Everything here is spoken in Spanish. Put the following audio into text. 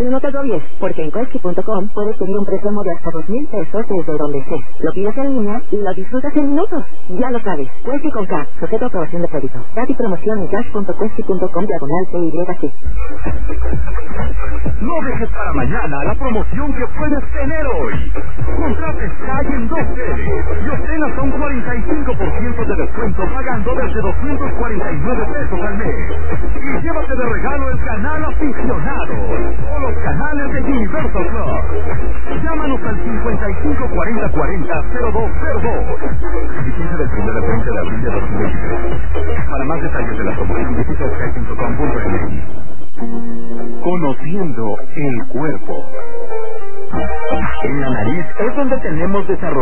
Pero no te agobies, porque en Quesky.com puedes pedir un préstamo de hasta 2,000 pesos desde donde estés. Lo pides en línea y lo disfrutas en minutos. Ya lo sabes, Quesky con K, sujeto a aprobación de crédito. Date promoción en cash.quesky.com/PYC. No dejes para mañana la promoción que puedes tener hoy. Contrata Sky en 2 series y obtén hasta un 45% de descuento pagando desde 249 pesos al mes. Y llévate de regalo el canal aficionado o los canales de Universal Club. Llámanos al 55 40 40 0202. Vigencia del 1 al 20 de abril de 2023. Para más detalles de la promoción visita sky.com.mx. Conociendo el cuerpo. En la nariz es donde tenemos desarrollado